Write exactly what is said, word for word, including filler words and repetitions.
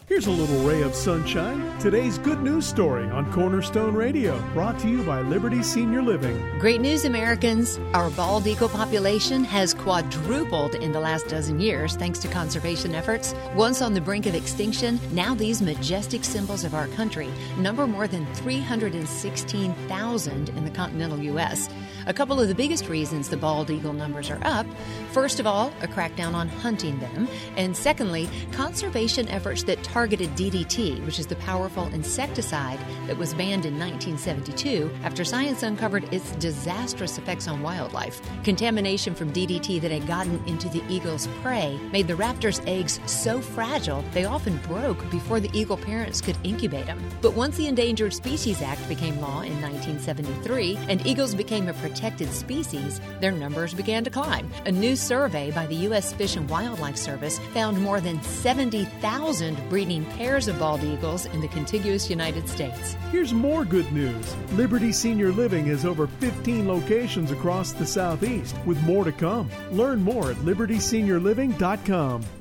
Here's a little ray of sunshine. Today's good news story on Cornerstone Radio, brought to you by Liberty Senior Living. Great news, Americans. Our bald eagle population has quadrupled in the last dozen years thanks to conservation efforts. Once on the brink of extinction, now these majestic symbols of our country number more than three hundred sixteen thousand in the continental U S. A couple of the biggest reasons the bald eagle numbers are up: first of all, a crackdown on hunting them, and secondly, conservation efforts that targeted D D T, which is the powerful insecticide that was banned in nineteen seventy-two after science uncovered its disastrous effects on wildlife. Contamination from D D T that had gotten into the eagle's prey made the raptor's eggs so fragile they often broke before the eagle parents could incubate them. But once the Endangered Species Act became law in nineteen seventy-three and eagles became a protected species, their numbers began to climb. A new survey by the U S Fish and Wildlife Service found more than seventy thousand breeding pairs of bald eagles in the contiguous United States. Here's more good news. Liberty Senior Living has over fifteen locations across the Southeast, with more to come. Learn more at liberty senior living dot com.